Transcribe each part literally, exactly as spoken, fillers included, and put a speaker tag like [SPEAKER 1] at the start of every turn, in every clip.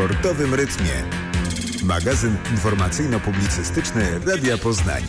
[SPEAKER 1] sportowym rytmie. Magazyn informacyjno-publicystyczny Radia Poznań.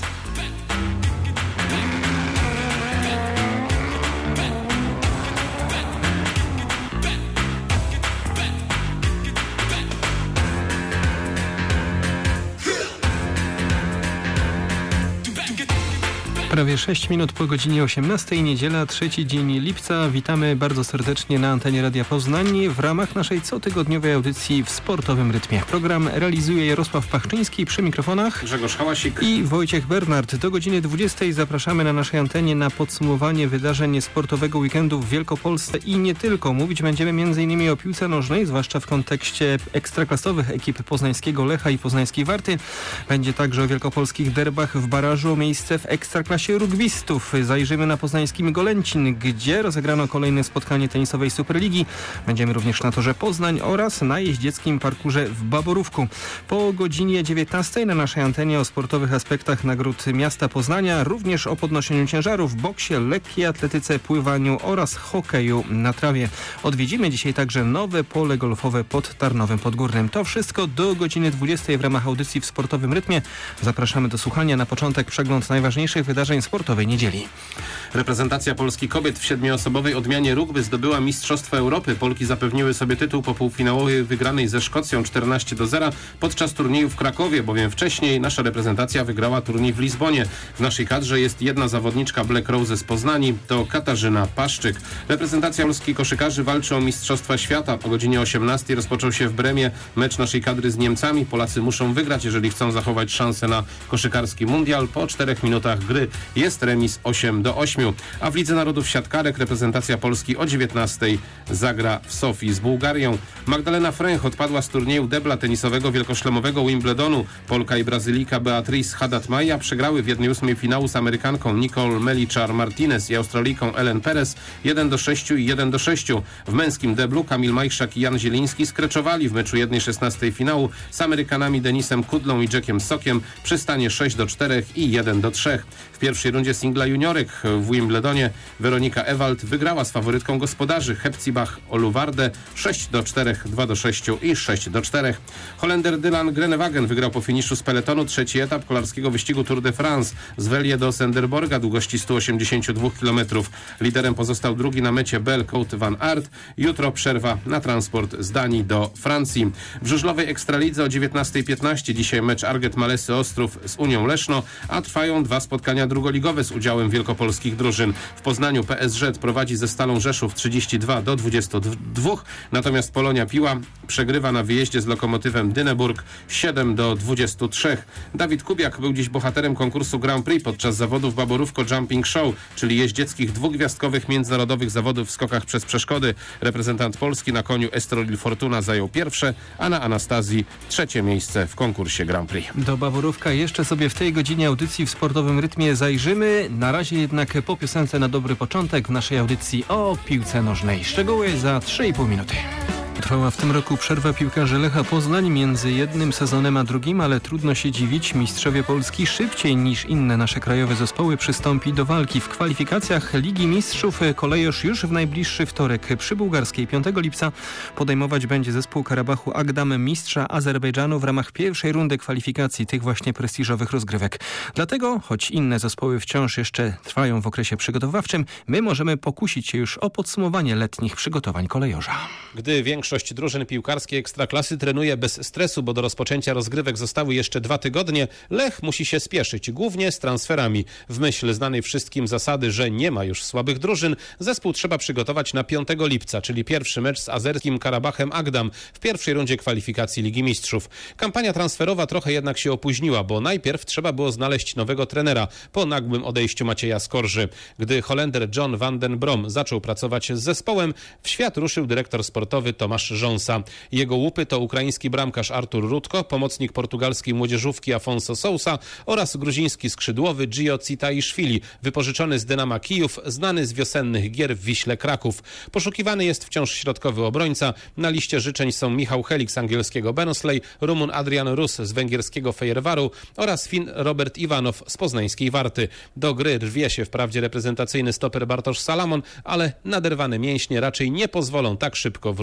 [SPEAKER 2] Prawie sześć minut po godzinie osiemnastej, niedziela, trzeci dzień lipca. Witamy bardzo serdecznie na antenie Radia Poznań w ramach naszej cotygodniowej audycji w sportowym rytmie. Program realizuje Jarosław Pachczyński, przy mikrofonach
[SPEAKER 3] Grzegorz Hałasik
[SPEAKER 2] i Wojciech Bernard. Do godziny dwudziestej zapraszamy na naszej antenie na podsumowanie wydarzeń sportowego weekendu w Wielkopolsce i nie tylko. Mówić będziemy m.in. o piłce nożnej, zwłaszcza w kontekście ekstraklasowych ekip poznańskiego Lecha i poznańskiej Warty. Będzie także o wielkopolskich derbach w barażu o miejsce w ekstraklasie rugbistów. Zajrzymy na poznańskim Golęcin, gdzie rozegrano kolejne spotkanie tenisowej Superligi. Będziemy również na torze Poznań oraz na jeździeckim parkurze w Baborówku. Po godzinie dziewiętnastej na naszej antenie o sportowych aspektach nagród miasta Poznania, również o podnoszeniu ciężarów, boksie, lekkiej atletyce, pływaniu oraz hokeju na trawie. Odwiedzimy dzisiaj także nowe pole golfowe pod Tarnowem Podgórnym. To wszystko do godziny dwudziestej w ramach audycji w sportowym rytmie. Zapraszamy do słuchania. Na początek przegląd najważniejszych wydarzeń sportowej niedzieli.
[SPEAKER 3] Reprezentacja Polski kobiet w siedmioosobowej odmianie rugby zdobyła Mistrzostwo Europy. Polki zapewniły sobie tytuł po półfinałowej wygranej ze Szkocją czternaście do zera podczas turnieju w Krakowie, bowiem wcześniej nasza reprezentacja wygrała turniej w Lizbonie. W naszej kadrze jest jedna zawodniczka Black Rose z Poznani, to Katarzyna Paszczyk. Reprezentacja polskiej koszykarzy walczy o Mistrzostwa Świata. O godzinie osiemnastej rozpoczął się w Bremie mecz naszej kadry z Niemcami. Polacy muszą wygrać, jeżeli chcą zachować szansę na koszykarski mundial. Po czterech minutach gry jest remis osiem do ośmiu. A w Lidze Narodów Siatkarek reprezentacja Polski o dziewiętnastej zagra w Sofii z Bułgarią. Magdalena Fręch odpadła z turnieju debla tenisowego wielkoszlemowego Wimbledonu. Polka i Brazylijka Beatriz Haddad-Maia przegrały w jednej ósmej finału z Amerykanką Nicole Melichar-Martinez i Australijką Ellen Perez jeden do sześciu i jeden do sześciu. W męskim deblu Kamil Majszak i Jan Zieliński skreczowali w meczu jednej szesnastej finału z Amerykanami Denisem Kudlą i Jackiem Sokiem przy stanie sześć do czterech i jeden do trzech. W pierwszej rundzie singla juniorek w Wimbledonie Weronika Ewald wygrała z faworytką gospodarzy Hepzibah Oluwardę sześć do czterech, dwa do sześciu i sześć do czterech. Holender Dylan Groenewegen wygrał po finiszu z peletonu trzeci etap kolarskiego wyścigu Tour de France z Velje do Senderborga długości sto osiemdziesiąt dwa kilometrów. Liderem pozostał drugi na mecie Bel Cote van Aert. Jutro przerwa na transport z Danii do Francji. W żużlowej Ekstralidze o dziewiętnastej piętnaście dzisiaj mecz Arget Malesy Ostrów z Unią Leszno, a trwają dwa spotkania drugoligowe z udziałem wielkopolskich drużyn. W Poznaniu P S Z prowadzi ze Stalą Rzeszów trzydzieści dwa do dwudziestu dwóch, natomiast Polonia Piła przegrywa na wyjeździe z Lokomotywem Dyneburg siedem do dwudziestu trzech. Dawid Kubiak był dziś bohaterem konkursu Grand Prix podczas zawodów Baborówko Jumping Show, czyli jeździeckich dwugwiazdkowych międzynarodowych zawodów w skokach przez przeszkody. Reprezentant Polski na koniu Estoril Fortuna zajął pierwsze, a na Anastazji trzecie miejsce w konkursie Grand Prix.
[SPEAKER 2] Do Baborówka jeszcze sobie w tej godzinie audycji w sportowym rytmie zajrzymy. Na razie jednak po piosence na dobry początek w naszej audycji o piłce nożnej. Szczegóły za trzy i pół minuty. Trwała w tym roku przerwa piłkarzy Lecha Poznań między jednym sezonem a drugim, ale trudno się dziwić. Mistrzowie Polski szybciej niż inne nasze krajowe zespoły przystąpi do walki w kwalifikacjach Ligi Mistrzów. Kolejosz już w najbliższy wtorek przy bułgarskiej piątego lipca podejmować będzie zespół Karabachu Agdam, mistrza Azerbejdżanu, w ramach pierwszej rundy kwalifikacji tych właśnie prestiżowych rozgrywek. Dlatego, choć inne zespoły wciąż jeszcze trwają w okresie przygotowawczym, my możemy pokusić się już o podsumowanie letnich przygotowań kolejorza.
[SPEAKER 3] Gdy większość drużyn piłkarskiej Ekstraklasy trenuje bez stresu, bo do rozpoczęcia rozgrywek zostały jeszcze dwa tygodnie, Lech musi się spieszyć, głównie z transferami. W myśl znanej wszystkim zasady, że nie ma już słabych drużyn, zespół trzeba przygotować na piątego lipca, czyli pierwszy mecz z azerskim Karabachem Agdam w pierwszej rundzie kwalifikacji Ligi Mistrzów. Kampania transferowa trochę jednak się opóźniła, bo najpierw trzeba było znaleźć nowego trenera po nagłym odejściu Macieja Skorży. Gdy Holender John van den Brom zaczął pracować z zespołem, w świat ruszył dyrektor sportowy Tomasz Rząsa. Jego łupy to ukraiński bramkarz Artur Rutko, pomocnik portugalskiej młodzieżówki Afonso Sousa oraz gruziński skrzydłowy Gio Citaiszwili, wypożyczony z Dynama Kijów, znany z wiosennych gier w Wiśle Kraków. Poszukiwany jest wciąż środkowy obrońca. Na liście życzeń są Michał Helik z angielskiego Barnsley, Rumun Adrian Rus z węgierskiego Fejerwaru oraz Fin Robert Iwanow z poznańskiej Warty. Do gry rwie się wprawdzie reprezentacyjny stoper Bartosz Salamon, ale naderwane mięśnie raczej nie pozwolą tak szybko wrócić na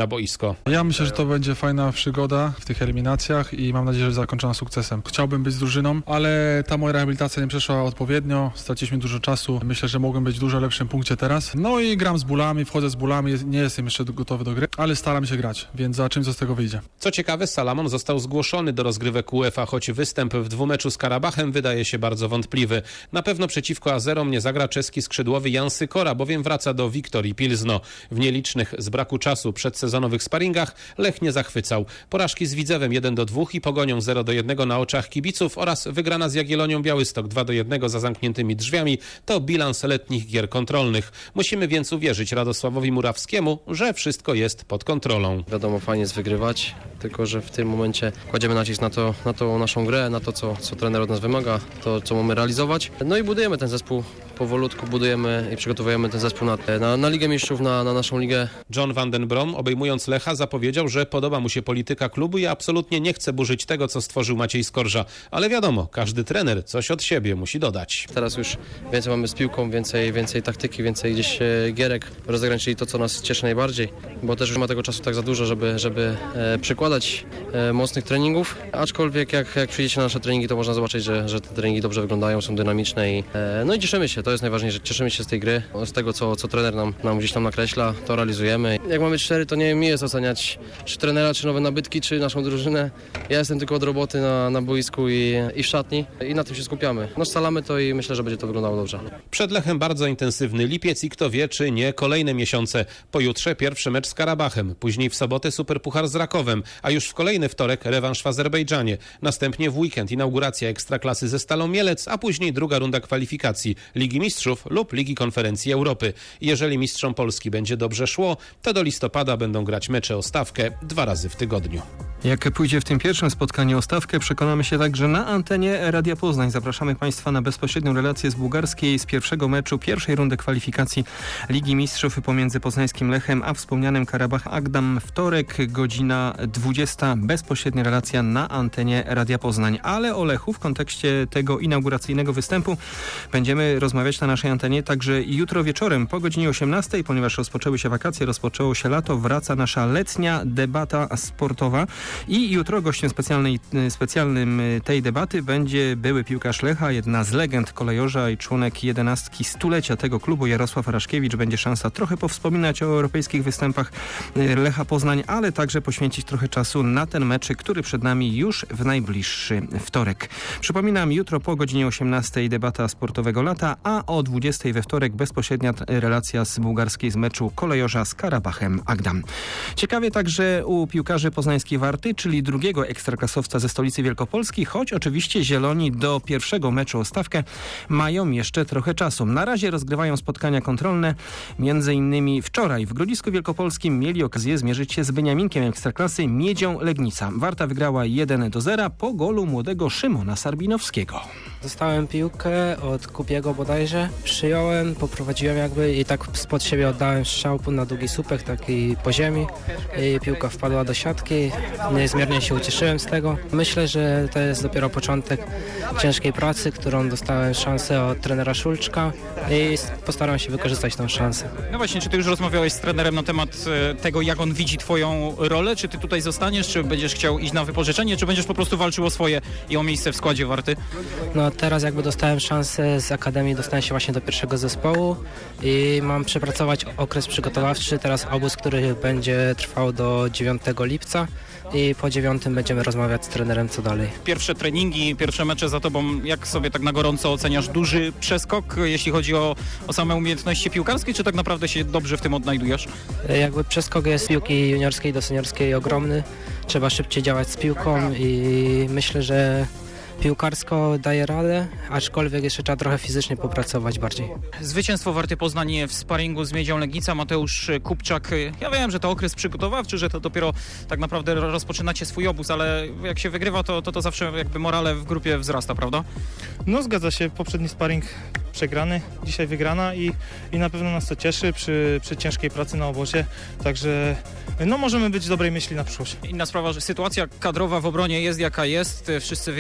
[SPEAKER 3] na boisko.
[SPEAKER 4] Ja myślę, że to będzie fajna przygoda w tych eliminacjach i mam nadzieję, że zakończona sukcesem. Chciałbym być z drużyną, ale ta moja rehabilitacja nie przeszła odpowiednio, straciliśmy dużo czasu. Myślę, że mogłem być w dużo lepszym punkcie teraz. No i gram z bólami, wchodzę z bólami, nie jestem jeszcze gotowy do gry, ale staram się grać, więc zobaczymy, co z tego wyjdzie.
[SPEAKER 3] Co ciekawe, Salamon został zgłoszony do rozgrywek UEFA, choć występ w dwumeczu z Karabachem wydaje się bardzo wątpliwy. Na pewno przeciwko Azerom nie zagra czeski skrzydłowy Jan Sykora, bowiem wraca do Wiktorii Pilzno. W nielicznych z braku czasu przedsezonowych sparingach Lech nie zachwycał. Porażki z Widzewem jeden do dwóch i Pogonią zero do jednego na oczach kibiców oraz wygrana z Jagiellonią Białystok dwa do jednego za zamkniętymi drzwiami to bilans letnich gier kontrolnych. Musimy więc uwierzyć Radosławowi Murawskiemu, że wszystko jest pod kontrolą.
[SPEAKER 5] Wiadomo, fajnie jest wygrywać, tylko że w tym momencie kładziemy nacisk na to, na tą naszą grę, na to, co, co trener od nas wymaga, to, co mamy realizować. No i budujemy ten zespół. Powolutku budujemy i przygotowujemy ten zespół na, na, na Ligę Mistrzów, na, na naszą ligę.
[SPEAKER 3] John van den Brom, obejmując Lecha, zapowiedział, że podoba mu się polityka klubu i absolutnie nie chce burzyć tego, co stworzył Maciej Skorża. Ale wiadomo, każdy trener coś od siebie musi dodać.
[SPEAKER 5] Teraz już więcej mamy z piłką, więcej, więcej taktyki, więcej gdzieś gierek rozegrań, czyli to, co nas cieszy najbardziej, bo też już ma tego czasu tak za dużo, żeby, żeby e, przykładać e, mocnych treningów. Aczkolwiek jak, jak przyjdziecie na nasze treningi, to można zobaczyć, że, że te treningi dobrze wyglądają, są dynamiczne i e, no i cieszymy się. To jest najważniejsze. Cieszymy się z tej gry, z tego, co, co trener nam, nam gdzieś tam nakreśla, to realizujemy. Jak mamy cztery, to nie mi jest oceniać, czy trenera, czy nowe nabytki, czy naszą drużynę. Ja jestem tylko od roboty na, na boisku i, i w szatni i na tym się skupiamy. No scalamy to i myślę, że będzie to wyglądało dobrze.
[SPEAKER 3] Przed Lechem bardzo intensywny lipiec i kto wie, czy nie kolejne miesiące. Pojutrze pierwszy mecz z Karabachem, później w sobotę Superpuchar z Rakowem, a już w kolejny wtorek rewanż w Azerbejdżanie. Następnie w weekend inauguracja Ekstraklasy ze Stalą Mielec, a później druga runda kwalifikacji Ligi Mistrzów lub Ligi Konferencji Europy. Jeżeli mistrzom Polski będzie dobrze szło, to do listopada będą grać mecze o stawkę dwa razy w tygodniu.
[SPEAKER 2] Jak pójdzie w tym pierwszym spotkaniu o stawkę, przekonamy się także na antenie Radia Poznań. Zapraszamy Państwa na bezpośrednią relację z bułgarskiej z pierwszego meczu pierwszej rundy kwalifikacji Ligi Mistrzów pomiędzy poznańskim Lechem a wspomnianym Karabach Agdam. Wtorek, godzina dwudziesta. Bezpośrednia relacja na antenie Radia Poznań. Ale o Lechu w kontekście tego inauguracyjnego występu będziemy rozmawiać na naszej antenie także jutro wieczorem po godzinie osiemnastej, ponieważ rozpoczęły się wakacje, rozpoczęło się lato, wraca nasza letnia debata sportowa i jutro gościem specjalnej, specjalnym tej debaty będzie były piłkarz Lecha, jedna z legend kolejorza i członek jedenastki stulecia tego klubu, Jarosław Raszkiewicz. Będzie szansa trochę powspominać o europejskich występach Lecha Poznań, ale także poświęcić trochę czasu na ten mecz, który przed nami już w najbliższy wtorek. Przypominam, jutro po godzinie osiemnastej debata sportowego lata, a o dwudziestej we wtorek bezpośrednia relacja z bułgarskiej z meczu kolejorza z Karabachem Agdam. Ciekawie także u piłkarzy poznańskiej Warty, czyli drugiego ekstraklasowca ze stolicy Wielkopolski, choć oczywiście zieloni do pierwszego meczu o stawkę mają jeszcze trochę czasu. Na razie rozgrywają spotkania kontrolne. Między innymi wczoraj w Grodzisku Wielkopolskim mieli okazję zmierzyć się z Beniaminkiem Ekstraklasy Miedzią Legnica. Warta wygrała jeden do zera po golu młodego Szymona Sarbinowskiego.
[SPEAKER 6] Dostałem piłkę od Kupiego bodajże, przyjąłem, poprowadziłem jakby i tak spod siebie oddałem strzał na długi słupek, taki po ziemi i piłka wpadła do siatki. Niezmiernie się ucieszyłem z tego. Myślę, że to jest dopiero początek ciężkiej pracy, którą dostałem szansę od trenera Szulczka i postaram się wykorzystać tę szansę.
[SPEAKER 7] No właśnie, czy ty już rozmawiałeś z trenerem na temat tego, jak on widzi twoją rolę? Czy ty tutaj zostaniesz, czy będziesz chciał iść na wypożyczenie, czy będziesz po prostu walczył o swoje i o miejsce w składzie Warty?
[SPEAKER 6] No teraz jakby dostałem szansę z Akademii, dostałem się właśnie do pierwszego zespołu i mam przepracować okres przygotowawczy, teraz obóz, który będzie trwał do dziewiątego lipca i po dziewiątym będziemy rozmawiać z trenerem co dalej.
[SPEAKER 7] Pierwsze treningi, pierwsze mecze za tobą, jak sobie tak na gorąco oceniasz duży przeskok, jeśli chodzi o, o same umiejętności piłkarskie, czy tak naprawdę się dobrze w tym odnajdujesz?
[SPEAKER 6] Jakby przeskok jest z piłki juniorskiej do seniorskiej ogromny, trzeba szybciej działać z piłką i myślę, że piłkarsko daje radę, aczkolwiek jeszcze trzeba trochę fizycznie popracować bardziej.
[SPEAKER 7] Zwycięstwo Warty Poznań w sparingu z Miedzią Legnica, Mateusz Kupczak. Ja wiem, że to okres przygotowawczy, że to dopiero tak naprawdę rozpoczynacie swój obóz, ale jak się wygrywa, to to, to zawsze jakby morale w grupie wzrasta, prawda?
[SPEAKER 8] No zgadza się, poprzedni sparing przegrany, dzisiaj wygrana i, i na pewno nas to cieszy przy, przy ciężkiej pracy na obozie, także no możemy być dobrej myśli na przyszłość.
[SPEAKER 7] Inna sprawa, że sytuacja kadrowa w obronie jest jaka jest. Wszyscy wiedzą, że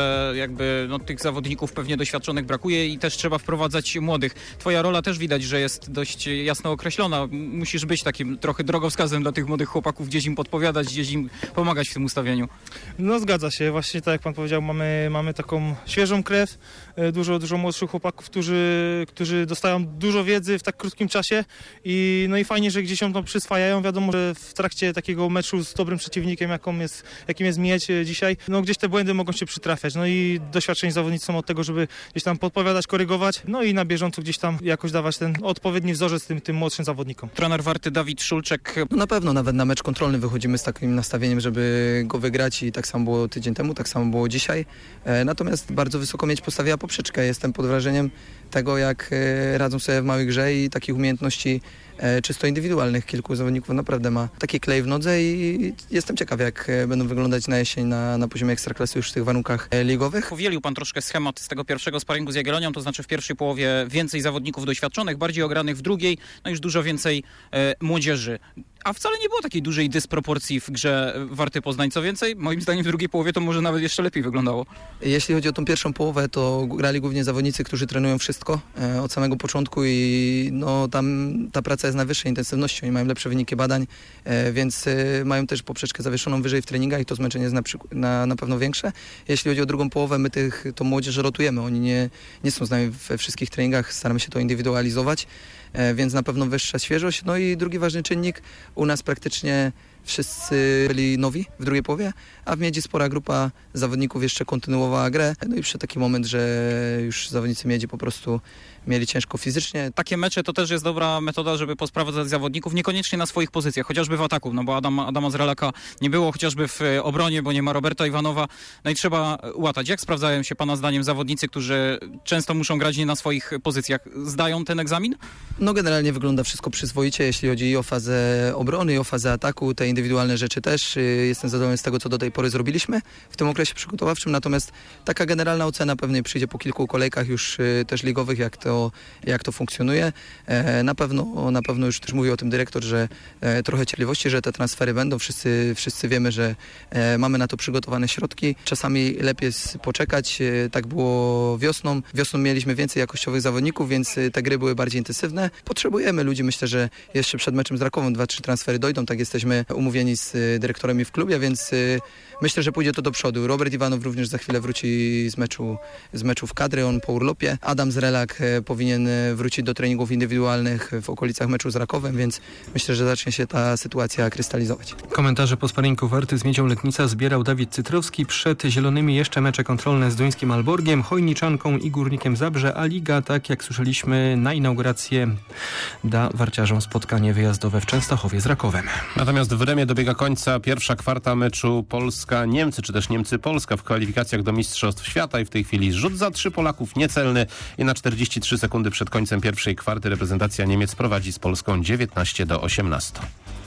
[SPEAKER 7] że jakby no, tych zawodników pewnie doświadczonych brakuje i też trzeba wprowadzać młodych. Twoja rola też widać, że jest dość jasno określona. Musisz być takim trochę drogowskazem dla tych młodych chłopaków, gdzieś im podpowiadać, gdzieś im pomagać w tym ustawieniu.
[SPEAKER 8] No zgadza się, właśnie tak jak pan powiedział, mamy, mamy taką świeżą krew, dużo, dużo młodszych chłopaków, którzy, którzy dostają dużo wiedzy w tak krótkim czasie i no i fajnie, że gdzieś ją to przyswajają. Wiadomo, że w trakcie takiego meczu z dobrym przeciwnikiem, jaką jest, jakim jest Miedź dzisiaj, no gdzieś te błędy mogą się przytrafiać. No i doświadczeni zawodnicy są od tego, żeby gdzieś tam podpowiadać, korygować, no i na bieżąco gdzieś tam jakoś dawać ten odpowiedni wzorzec tym, tym młodszym zawodnikom.
[SPEAKER 7] Trener Warty Dawid Szulczek.
[SPEAKER 9] No na pewno, nawet na mecz kontrolny wychodzimy z takim nastawieniem, żeby go wygrać i tak samo było tydzień temu, tak samo było dzisiaj. E, natomiast bardzo wysoko Miedź postawiła poprzeczkę. Jestem pod wrażeniem tego, jak e, radzą sobie w małej grze i takich umiejętności e, czysto indywidualnych. Kilku zawodników naprawdę ma taki klej w nodze i jestem ciekaw, jak e, będą wyglądać na jesień na, na poziomie ekstraklasy już w tych warunkach e, ligowych.
[SPEAKER 7] Powielił pan troszkę schemat z tego pierwszego sparingu z Jagiellonią, to znaczy w pierwszej połowie więcej zawodników doświadczonych, bardziej ogranych w drugiej, no już dużo więcej e, młodzieży. A wcale nie było takiej dużej dysproporcji w grze Warty Poznań. Co więcej, moim zdaniem w drugiej połowie to może nawet jeszcze lepiej wyglądało.
[SPEAKER 9] Jeśli chodzi o tą pierwszą połowę, to grali głównie zawodnicy, którzy trenują wszystko e, od samego początku i no, tam ta praca jest na wyższej intensywności. Oni mają lepsze wyniki badań, e, więc e, mają też poprzeczkę zawieszoną wyżej w treningach i to zmęczenie jest na, na, na pewno większe. Jeśli chodzi o drugą połowę, my tych, tą młodzież rotujemy. Oni nie, nie są z nami we wszystkich treningach, staramy się to indywidualizować, e, więc na pewno wyższa świeżość. No i drugi ważny czynnik, u nas praktycznie wszyscy byli nowi w drugiej połowie, a w Miedzi spora grupa zawodników jeszcze kontynuowała grę. No i przyszedł taki moment, że już zawodnicy Miedzi po prostu mieli ciężko fizycznie.
[SPEAKER 7] Takie mecze to też jest dobra metoda, żeby posprowadzać zawodników, niekoniecznie na swoich pozycjach, chociażby w ataku, no bo Adam, Adama Zrelaka nie było, chociażby w obronie, bo nie ma Roberta Iwanowa, no i trzeba łatać. Jak sprawdzają się pana zdaniem zawodnicy, którzy często muszą grać nie na swoich pozycjach? Zdają ten egzamin?
[SPEAKER 9] No generalnie wygląda wszystko przyzwoicie, jeśli chodzi i o fazę obrony, i o fazę ataku, te indywidualne rzeczy też. Jestem zadowolony z tego, co do tej pory zrobiliśmy w tym okresie przygotowawczym, natomiast taka generalna ocena pewnie przyjdzie po kilku kolejkach już też ligowych, jak to, jak to funkcjonuje. Na pewno, na pewno już też mówi o tym dyrektor, że trochę cierpliwości, że te transfery będą. Wszyscy, wszyscy wiemy, że mamy na to przygotowane środki. Czasami lepiej jest poczekać. Tak było wiosną. Wiosną mieliśmy więcej jakościowych zawodników, więc te gry były bardziej intensywne. Potrzebujemy ludzi. Myślę, że jeszcze przed meczem z Rakowem dwa, trzy transfery dojdą. Tak jesteśmy umówieni z dyrektorem i w klubie, więc myślę, że pójdzie to do przodu. Robert Iwanow również za chwilę wróci z meczu, z meczu w kadry, on po urlopie. Adam Zrelak powinien wrócić do treningów indywidualnych w okolicach meczu z Rakowem, więc myślę, że zacznie się ta sytuacja krystalizować.
[SPEAKER 2] Komentarze po sparingu Warty z Miedzią Letnica zbierał Dawid Cytrowski. Przed zielonymi jeszcze mecze kontrolne z duńskim Alborgiem, Chojniczanką i Górnikiem Zabrze, a Liga, tak jak słyszeliśmy, na inaugurację da warciarzom spotkanie wyjazdowe w Częstochowie z Rakowem.
[SPEAKER 3] Natomiast w Remie dobiega końca pierwsza kwarta meczu Polska-Niemcy, czy też Niemcy-Polska w kwalifikacjach do Mistrzostw Świata i w tej chwili rzut za trzy Polaków niecelny i na czterdzieści trzy sekundy przed końcem pierwszej kwarty reprezentacja Niemiec prowadzi z Polską dziewiętnaście do osiemnastu.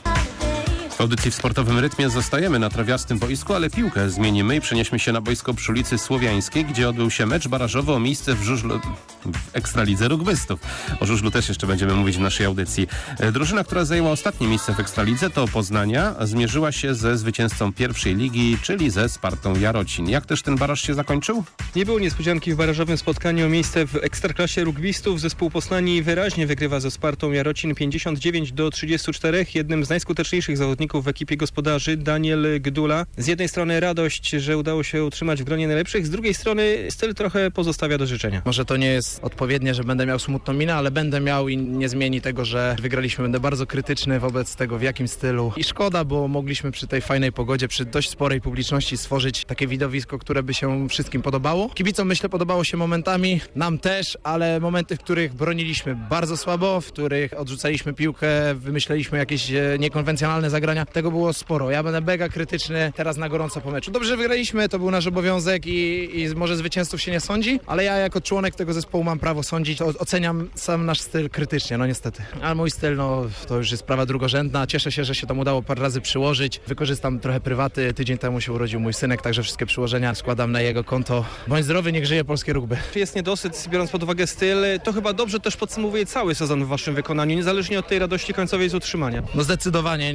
[SPEAKER 3] W audycji w sportowym rytmie zostajemy na trawiastym boisku, ale piłkę zmienimy i przenieśmy się na boisko przy ulicy Słowiańskiej, gdzie odbył się mecz barażowy o miejsce w żużlu w Ekstralidze rugbystów. O żużlu też jeszcze będziemy mówić w naszej audycji. Drużyna, która zajęła ostatnie miejsce w Ekstralidze, to Poznania, zmierzyła się ze zwycięzcą pierwszej ligi, czyli ze Spartą Jarocin. Jak też ten baraż się zakończył?
[SPEAKER 2] Nie było niespodzianki w barażowym spotkaniu o miejsce w Ekstraklasie rugbystów. Zespół Poznani wyraźnie wygrywa ze Spartą Jarocin pięćdziesiąt dziewięć do trzydziestu czterech. Jednym z najskuteczniejszych zawodników w ekipie gospodarzy Daniel Gdula. Z jednej strony radość, że udało się utrzymać w gronie najlepszych, z drugiej strony styl trochę pozostawia do życzenia.
[SPEAKER 10] Może to nie jest odpowiednie, że będę miał smutną minę, ale będę miał i nie zmieni tego, że wygraliśmy. Będę bardzo krytyczny wobec tego, w jakim stylu. I szkoda, bo mogliśmy przy tej fajnej pogodzie, przy dość sporej publiczności stworzyć takie widowisko, które by się wszystkim podobało. Kibicom, myślę, podobało się momentami, nam też, ale momenty, w których broniliśmy bardzo słabo, w których odrzucaliśmy piłkę, wymyśleliśmy jakieś niekonwencjonalne zagrania. Tego było sporo. Ja będę mega krytyczny teraz na gorąco po meczu. Dobrze, że wygraliśmy, to był nasz obowiązek i, i może zwycięzców się nie sądzi, ale ja jako członek tego zespołu mam prawo sądzić. O, oceniam sam nasz styl krytycznie, no niestety. Ale mój styl, no to już jest sprawa drugorzędna. Cieszę się, że się tam udało parę razy przyłożyć. Wykorzystam trochę prywaty. Tydzień temu się urodził mój synek, także wszystkie przyłożenia składam na jego konto. Bądź zdrowy, niech żyje polskie rugby.
[SPEAKER 2] Jest niedosyt, biorąc pod uwagę styl. To chyba dobrze też podsumowuje cały sezon w waszym wykonaniu, niezależnie od tej radości końcowej z utrzymania.
[SPEAKER 10] No zdecydowanie, nic dodać.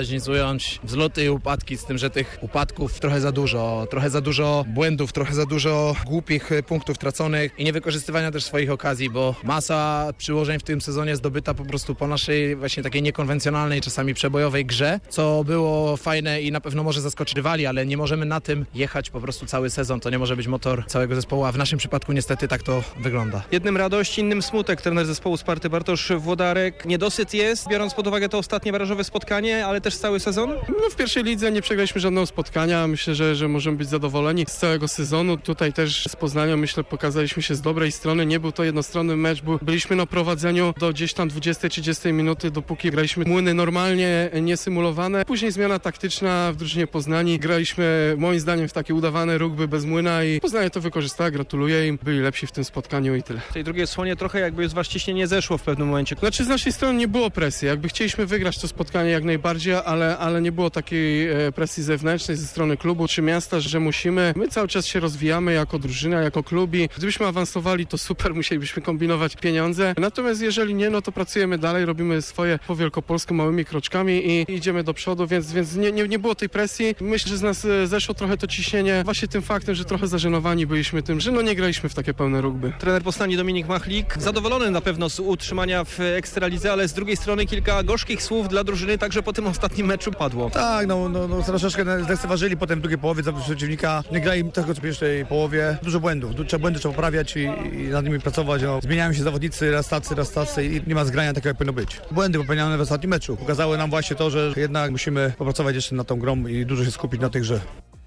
[SPEAKER 10] dać, nic ująć. Wzloty i upadki, z tym, że tych upadków trochę za dużo. Trochę za dużo błędów, trochę za dużo głupich punktów traconych i niewykorzystywania też swoich okazji, bo masa przyłożeń w tym sezonie zdobyta po prostu po naszej właśnie takiej niekonwencjonalnej, czasami przebojowej grze, co było fajne i na pewno może zaskoczyć rywali, ale nie możemy na tym jechać po prostu cały sezon. To nie może być motor całego zespołu, a w naszym przypadku niestety tak to wygląda.
[SPEAKER 2] Jednym radość, innym smutek. Trener zespołu Sparty Bartosz Włodarek. Niedosyt jest, biorąc pod uwagę to ostatnie barażowe spotkanie, ale też cały sezon?
[SPEAKER 11] No w pierwszej lidze nie przegraliśmy żadnego spotkania. Myślę, że, że możemy być zadowoleni z całego sezonu. Tutaj też z Poznania, myślę, pokazaliśmy się z dobrej strony. Nie był to jednostronny mecz, bo byliśmy na prowadzeniu do gdzieś tam dwudziestej trzydziestej minuty, dopóki graliśmy młyny normalnie, niesymulowane. Później zmiana taktyczna w drużynie Poznani. Graliśmy moim zdaniem w takie udawane rugby bez młyna i Poznanie to wykorzystała. Gratuluję im. Byli lepsi w tym spotkaniu i tyle.
[SPEAKER 2] W tej drugiej słonie trochę jakby już was ciśnienie zeszło w pewnym momencie.
[SPEAKER 11] Znaczy z naszej strony nie było presji. Jakby chcieliśmy wygrać to spotkanie jak najbardziej, ale, ale nie było takiej presji zewnętrznej ze strony klubu czy miasta, że musimy. My cały czas się rozwijamy jako drużyna, jako klubi. Gdybyśmy awansowali, to super, musielibyśmy kombinować pieniądze. Natomiast jeżeli nie, no to pracujemy dalej, robimy swoje po wielkopolsku małymi kroczkami i idziemy do przodu, więc, więc nie, nie, nie było tej presji. Myślę, że z nas zeszło trochę to ciśnienie właśnie tym faktem, że trochę zażenowani byliśmy tym, że no nie graliśmy w takie pełne rugby.
[SPEAKER 2] Trener Poznani Dominik Machlik zadowolony na pewno z utrzymania w Ekstralidze, ale z drugiej strony kilka gorzkich słów dla drużyny także po tym ostatnim meczu padło.
[SPEAKER 12] Tak, no, no, no troszeczkę zlekceważyli potem w drugiej połowie za przeciwnika. Nie grali tego co w pierwszej połowie. Dużo błędów. Du- trzeba błędy trzeba poprawiać i, i nad nimi pracować. No. Zmieniają się zawodnicy, raz tacy, raz tacy i nie ma zgrania takiego jak powinno być. Błędy popełnione w ostatnim meczu pokazały nam właśnie to, że jednak musimy popracować jeszcze nad tą grą i dużo się skupić na tej grze.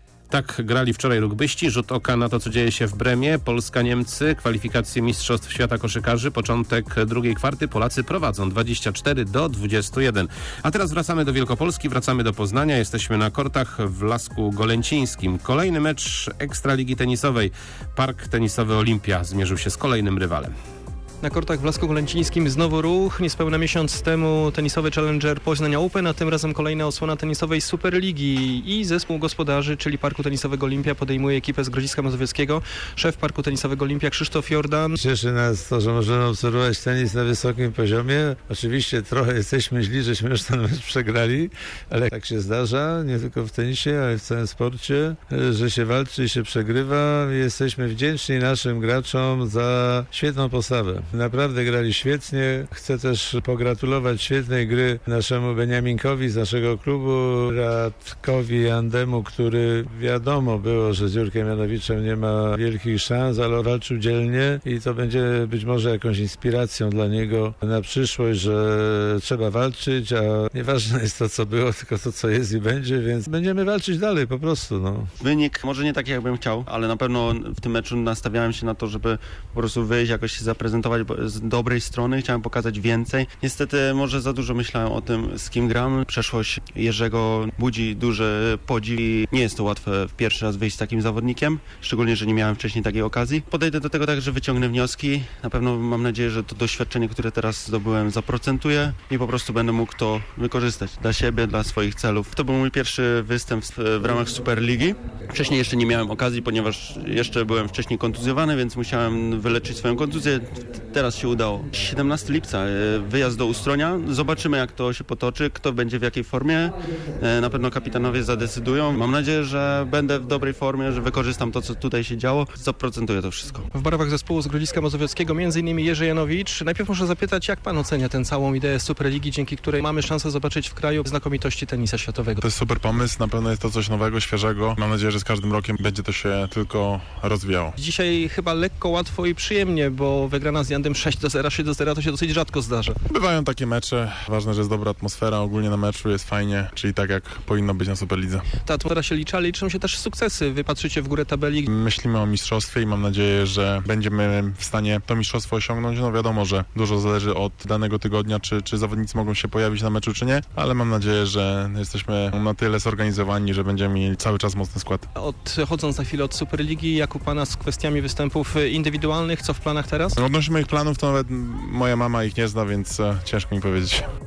[SPEAKER 3] Tak grali wczoraj rugbyści. Rzut oka na to, co dzieje się w Bremie. Polska-Niemcy, kwalifikacje Mistrzostw Świata Koszykarzy. Początek drugiej kwarty. Polacy prowadzą dwadzieścia cztery do dwudziestu jeden. A teraz wracamy do Wielkopolski, wracamy do Poznania. Jesteśmy na kortach w Lasku Golęcińskim. Kolejny mecz Ekstraligi Tenisowej. Park Tenisowy Olimpia zmierzył się z kolejnym rywalem.
[SPEAKER 2] Na kortach w Lasku Golęcińskim znowu ruch. Niespełna miesiąc temu tenisowy Challenger Poznań Open, a tym razem kolejna osłona tenisowej Superligi i zespół gospodarzy, czyli Parku Tenisowego Olimpia, podejmuje ekipę z Grodziska Mazowieckiego. Szef Parku Tenisowego Olimpia Krzysztof Jordan.
[SPEAKER 13] Cieszy nas to, że możemy obserwować tenis na wysokim poziomie. Oczywiście trochę jesteśmy źli, żeśmy już ten mecz przegrali, ale tak się zdarza, nie tylko w tenisie, ale w całym sporcie, że się walczy i się przegrywa. Jesteśmy wdzięczni naszym graczom za świetną postawę. Naprawdę grali świetnie. Chcę też pogratulować świetnej gry naszemu Beniaminkowi z naszego klubu, Radkowi Andemu, który wiadomo było, że z Jurkiem Janowiczem nie ma wielkich szans, ale walczył dzielnie i to będzie być może jakąś inspiracją dla niego na przyszłość, że trzeba walczyć, a nieważne jest to, co było, tylko to, co jest i będzie, więc będziemy walczyć dalej po prostu. No.
[SPEAKER 14] Wynik może nie taki, jakbym chciał, ale na pewno w tym meczu nastawiałem się na to, żeby po prostu wyjść, jakoś się zaprezentować z dobrej strony, chciałem pokazać więcej. Niestety może za dużo myślałem o tym, z kim gram. Przeszłość Jerzego budzi duży podziw i nie jest to łatwe pierwszy raz wyjść z takim zawodnikiem, szczególnie, że nie miałem wcześniej takiej okazji. Podejdę do tego tak, że wyciągnę wnioski. Na pewno mam nadzieję, że to doświadczenie, które teraz zdobyłem, zaprocentuje i po prostu będę mógł to wykorzystać dla siebie, dla swoich celów. To był mój pierwszy występ w, w ramach Superligi. Wcześniej jeszcze nie miałem okazji, ponieważ jeszcze byłem wcześniej kontuzjowany, więc musiałem wyleczyć swoją kontuzję. Teraz się udało. siedemnastego lipca wyjazd do Ustronia. Zobaczymy, jak to się potoczy, kto będzie w jakiej formie. Na pewno kapitanowie zadecydują. Mam nadzieję, że będę w dobrej formie, że wykorzystam to, co tutaj się działo. Zaprocentuję to wszystko.
[SPEAKER 2] W barwach zespołu z Grodziska Mazowieckiego między innymi Jerzy Janowicz. Najpierw muszę zapytać, jak pan ocenia tę całą ideę Superligi, dzięki której mamy szansę zobaczyć w kraju znakomitości tenisa światowego?
[SPEAKER 15] To jest super pomysł, na pewno jest to coś nowego, świeżego. Mam nadzieję, że z każdym rokiem będzie to się tylko rozwijało.
[SPEAKER 2] Dzisiaj chyba lekko, łatwo i przyjemnie, bo wygrana z Jandem sześć do zera, sześć do zera to się dosyć rzadko zdarza.
[SPEAKER 15] Bywają takie mecze, ważne, że jest dobra atmosfera ogólnie na meczu, jest fajnie, czyli tak jak powinno być na Superlidze.
[SPEAKER 2] Ta atmosfera się liczy, ale liczą się też sukcesy. Wy patrzycie w górę tabeli.
[SPEAKER 15] Myślimy o mistrzostwie i mam nadzieję, że będziemy w stanie to mistrzostwo osiągnąć. No wiadomo, że dużo zależy od danego tygodnia, czy, czy zawodnicy mogą się pojawić na meczu, czy nie, ale mam nadzieję, że jesteśmy na tyle zorganizowani, że będziemy mieli cały czas mocny skład.
[SPEAKER 2] Odchodząc na chwilę od Superligi, jak u pana z kwestiami występów indywidualnych, co w planach teraz?
[SPEAKER 15] Odnośnie moich planów, to nawet moja mama ich nie zna, więc ciężko mi powiedzieć.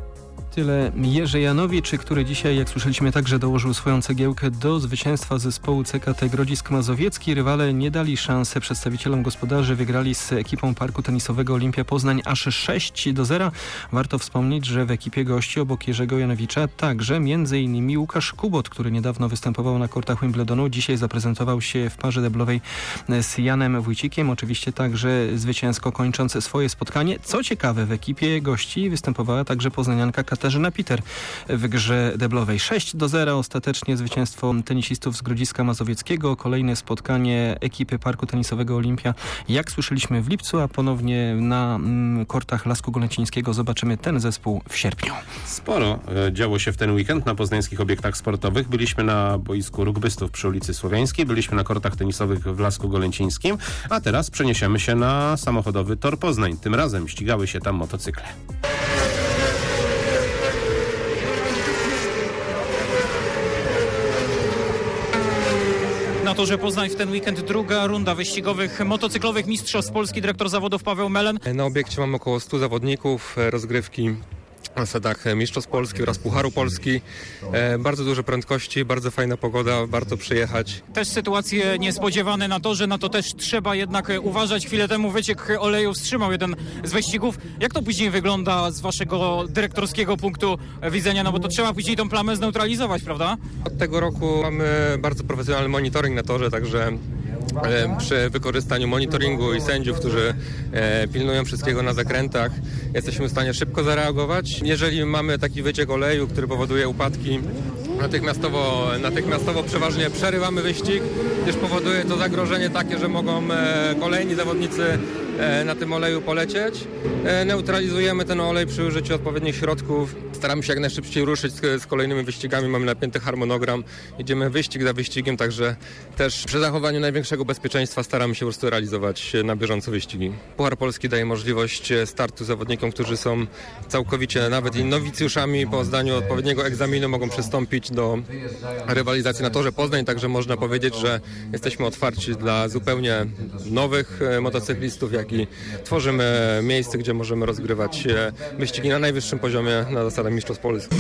[SPEAKER 2] Tyle Jerzy Janowicz, który dzisiaj, jak słyszeliśmy, także dołożył swoją cegiełkę do zwycięstwa zespołu C K T Grodzisk Mazowiecki. Rywale nie dali szansy przedstawicielom gospodarzy, wygrali z ekipą parku tenisowego Olimpia Poznań aż sześć do zera. Warto wspomnieć, że w ekipie gości obok Jerzego Janowicza także między innymi Łukasz Kubot, który niedawno występował na kortach Wimbledonu. Dzisiaj zaprezentował się w parze deblowej z Janem Wójcikiem. Oczywiście także zwycięsko kończąc swoje spotkanie. Co ciekawe, w ekipie gości występowała także poznanianka Katarzyna Piter w grze deblowej. sześć do zera ostatecznie zwycięstwo tenisistów z Grodziska Mazowieckiego. Kolejne spotkanie ekipy parku tenisowego Olimpia, jak słyszeliśmy, w lipcu, a ponownie na mm, kortach Lasku Golęcińskiego zobaczymy ten zespół w sierpniu.
[SPEAKER 3] Sporo e, działo się w ten weekend na poznańskich obiektach sportowych. Byliśmy na boisku rugbystów przy ulicy Słowiańskiej, byliśmy na kortach tenisowych w Lasku Golęcińskim, a teraz przeniesiemy się na samochodowy Tor Poznań. Tym razem ścigały się tam motocykle.
[SPEAKER 7] Na Torze Poznań w ten weekend druga runda wyścigowych motocyklowych Mistrzostw Polski. Dyrektor zawodów Paweł Melen.
[SPEAKER 16] Na obiekcie mamy około stu zawodników, rozgrywki na zasadach Mistrzostw Polski oraz Pucharu Polski. E, bardzo duże prędkości, bardzo fajna pogoda, warto przyjechać.
[SPEAKER 7] Też sytuacje niespodziewane na torze, na to też trzeba jednak uważać. Chwilę temu wyciek oleju wstrzymał jeden z wyścigów. Jak to później wygląda z waszego dyrektorskiego punktu widzenia? No bo to trzeba później tą plamę zneutralizować, prawda?
[SPEAKER 16] Od tego roku mamy bardzo profesjonalny monitoring na torze, także przy wykorzystaniu monitoringu i sędziów, którzy e, pilnują wszystkiego na zakrętach, jesteśmy w stanie szybko zareagować. Jeżeli mamy taki wyciek oleju, który powoduje upadki, natychmiastowo, natychmiastowo przeważnie przerywamy wyścig, gdyż powoduje to zagrożenie takie, że mogą e, kolejni zawodnicy e, na tym oleju polecieć. E, neutralizujemy ten olej przy użyciu odpowiednich środków. Staramy się jak najszybciej ruszyć z, z kolejnymi wyścigami. Mamy napięty harmonogram. Idziemy wyścig za wyścigiem, także też przy zachowaniu największego bezpieczeństwa staramy się po prostu realizować na bieżąco wyścigi. Puchar Polski daje możliwość startu zawodnikom, którzy są całkowicie nawet i nowicjuszami. Po zdaniu odpowiedniego egzaminu mogą przystąpić do rywalizacji na Torze Poznań, także można powiedzieć, że jesteśmy otwarci dla zupełnie nowych motocyklistów, jak i tworzymy miejsce, gdzie możemy rozgrywać wyścigi na najwyższym poziomie na zasadach Mistrzostw Polski.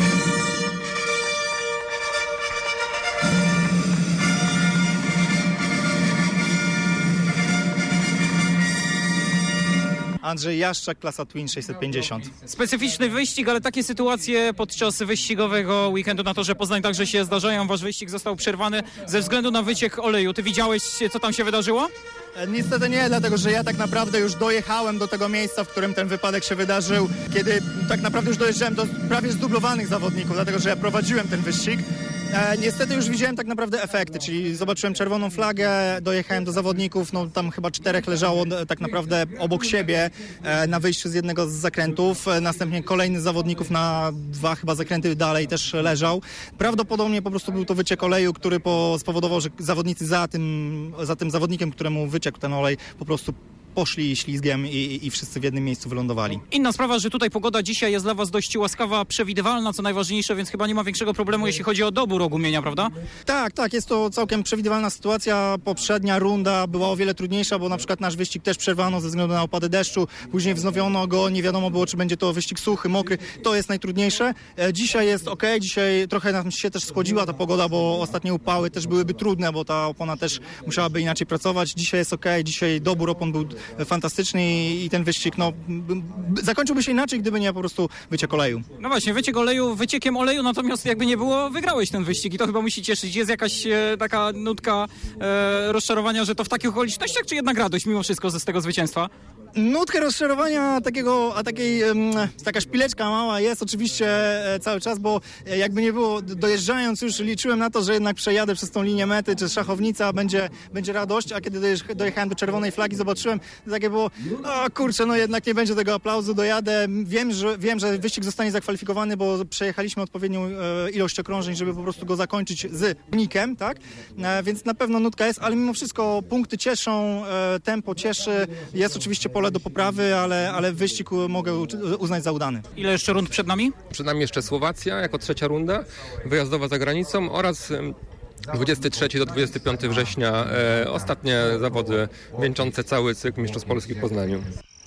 [SPEAKER 17] Andrzej Jaszczak, klasa Twin sześćset pięćdziesiąt.
[SPEAKER 7] Specyficzny wyścig, ale takie sytuacje podczas wyścigowego weekendu na Torze Poznań także się zdarzają. Wasz wyścig został przerwany ze względu na wyciek oleju. Ty widziałeś, co tam się wydarzyło?
[SPEAKER 17] Niestety nie, dlatego że ja tak naprawdę już dojechałem do tego miejsca, w którym ten wypadek się wydarzył, kiedy tak naprawdę już dojeżdżałem do prawie zdublowanych zawodników, dlatego że ja prowadziłem ten wyścig. E, niestety już widziałem tak naprawdę efekty, czyli zobaczyłem czerwoną flagę, dojechałem do zawodników, no tam chyba czterech leżało tak naprawdę obok siebie e, na wyjściu z jednego z zakrętów, e, następnie kolejny z zawodników na dwa chyba zakręty dalej też leżał. Prawdopodobnie po prostu był to wyciek oleju, który po, spowodował, że zawodnicy za tym, za tym zawodnikiem, któremu wyciekł ten olej, po prostu poszli ślizgiem i, i wszyscy w jednym miejscu wylądowali.
[SPEAKER 7] Inna sprawa, że tutaj pogoda dzisiaj jest dla was dość łaskawa, przewidywalna, co najważniejsze, więc chyba nie ma większego problemu, jeśli chodzi o dobór ogumienia, prawda?
[SPEAKER 17] Tak, tak, jest to całkiem przewidywalna sytuacja. Poprzednia runda była o wiele trudniejsza, bo na przykład nasz wyścig też przerwano ze względu na opady deszczu, później wznowiono go, nie wiadomo było, czy będzie to wyścig suchy, mokry, to jest najtrudniejsze. Dzisiaj jest ok, dzisiaj trochę nam się też schłodziła ta pogoda, bo ostatnie upały też byłyby trudne, bo ta opona też musiałaby inaczej pracować. Dzisiaj jest ok, dzisiaj dobór opon był fantastyczny i ten wyścig, no, zakończyłby się inaczej, gdyby nie po prostu wyciek oleju.
[SPEAKER 7] No właśnie, wyciek oleju, wyciekiem oleju, natomiast jakby nie było, wygrałeś ten wyścig i to chyba musi cieszyć. Jest jakaś e, taka nutka e, rozczarowania, że to w takich okolicznościach, czy jednak radość mimo wszystko z tego zwycięstwa?
[SPEAKER 17] Nutkę rozczarowania takiego, a takiej um, taka szpileczka mała jest oczywiście e, cały czas, bo e, jakby nie było, dojeżdżając już liczyłem na to, że jednak przejadę przez tą linię mety, czy szachownica, będzie, będzie radość, a kiedy dojeżdż, dojechałem do czerwonej flagi, zobaczyłem, takie było, o kurczę, no jednak nie będzie tego aplauzu, dojadę, wiem, że, wiem, że wyścig zostanie zakwalifikowany, bo przejechaliśmy odpowiednią e, ilość okrążeń, żeby po prostu go zakończyć z unikiem, tak, e, więc na pewno nutka jest, ale mimo wszystko punkty cieszą, e, tempo cieszy, jest oczywiście pole do poprawy, ale, ale wyścig mogę uznać za udany.
[SPEAKER 7] Ile jeszcze rund przed nami?
[SPEAKER 16] Przed nami jeszcze Słowacja jako trzecia runda, wyjazdowa za granicą oraz dwudziestego trzeciego do dwudziestego piątego września e, ostatnie zawody wieńczące cały cykl Mistrzostw Polski w Poznaniu.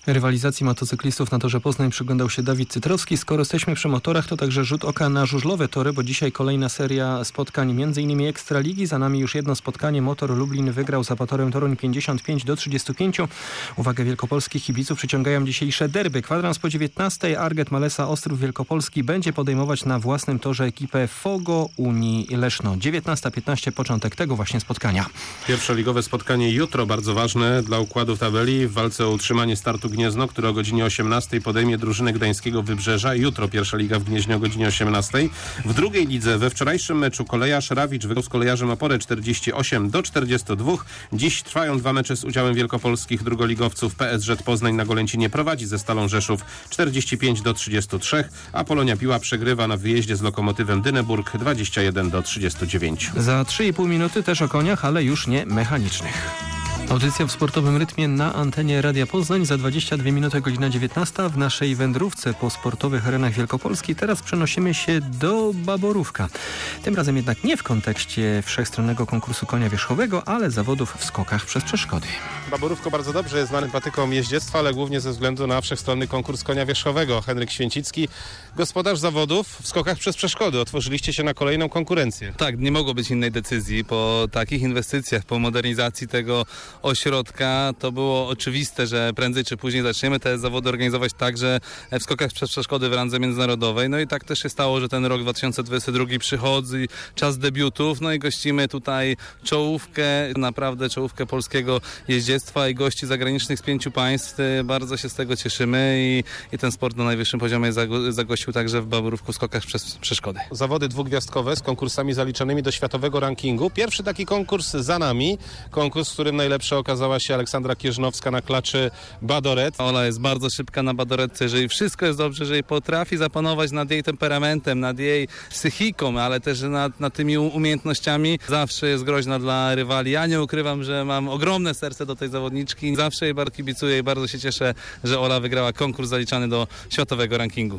[SPEAKER 2] Rywalizacji motocyklistów na torze Poznań przyglądał się Dawid Cytrowski. Skoro jesteśmy przy motorach, to także rzut oka na żużlowe tory, bo dzisiaj kolejna seria spotkań, między innymi Ekstraligi. Za nami już jedno spotkanie. Motor Lublin wygrał z Apatorem Toruń pięćdziesiąt pięć do trzydziestu pięciu. Uwagę wielkopolskich kibiców przyciągają dzisiejsze derby. Kwadrans po dziewiętnastej. Arget Malesa Ostrów Wielkopolski będzie podejmować na własnym torze ekipę Fogo Unii Leszno. dziewiętnasta piętnaście początek tego właśnie spotkania.
[SPEAKER 3] Pierwszoligowe spotkanie jutro, bardzo ważne dla układu tabeli. W walce o utrzymanie startu Gniezno, które o godzinie osiemnastej podejmie drużynę Gdańskiego Wybrzeża. Jutro pierwsza liga w Gnieźnie o godzinie osiemnastej. W drugiej lidze we wczorajszym meczu Kolejarz Rawicz wygrał z Kolejarzem Oporę czterdzieści osiem do czterdziestu dwóch. Dziś trwają dwa mecze z udziałem wielkopolskich drugoligowców. P S Z Poznań na Golęcinie prowadzi ze Stalą Rzeszów czterdzieści pięć do trzydziestu trzech, a Polonia Piła przegrywa na wyjeździe z Lokomotywem Dyneburg dwadzieścia jeden do trzydziestu dziewięciu.
[SPEAKER 2] Za trzy i pół minuty też o koniach, ale już nie mechanicznych. Audycja w sportowym rytmie na antenie Radia Poznań. Za dwadzieścia dwie minuty, godzina dziewiętnasta. W naszej wędrówce po sportowych arenach Wielkopolski teraz przenosimy się do Baborówka. Tym razem jednak nie w kontekście wszechstronnego konkursu konia wierzchowego, ale zawodów w skokach przez przeszkody.
[SPEAKER 3] Baborówko bardzo dobrze jest znany patykom jeździectwa, ale głównie ze względu na wszechstronny konkurs konia wierzchowego. Henryk Święcicki, gospodarz zawodów w skokach przez przeszkody. Otworzyliście się na kolejną konkurencję.
[SPEAKER 18] Tak, nie mogło być innej decyzji. Po takich inwestycjach, po modernizacji tego ośrodka, to było oczywiste, że prędzej czy później zaczniemy te zawody organizować także w skokach przez przeszkody w randze międzynarodowej. No i tak też się stało, że ten rok dwa tysiące dwudziesty drugi przychodzi, czas debiutów, no i gościmy tutaj czołówkę, naprawdę czołówkę polskiego jeździectwa i gości zagranicznych z pięciu państw. Bardzo się z tego cieszymy i, i ten sport na najwyższym poziomie zago, zagościł także w Baborówku w skokach przez przeszkody.
[SPEAKER 3] Zawody dwugwiazdkowe z konkursami zaliczonymi do światowego rankingu. Pierwszy taki konkurs za nami. Konkurs, w którym najlepsza okazała się Aleksandra Kieżnowska na klaczy Badoret.
[SPEAKER 18] Ola jest bardzo szybka na badoretce, jeżeli wszystko jest dobrze, jeżeli potrafi zapanować nad jej temperamentem, nad jej psychiką, ale też nad, nad tymi umiejętnościami, zawsze jest groźna dla rywali. Ja nie ukrywam, że mam ogromne serce do tej zawodniczki. Zawsze jej bardzo kibicuję i bardzo się cieszę, że Ola wygrała konkurs zaliczany do światowego rankingu.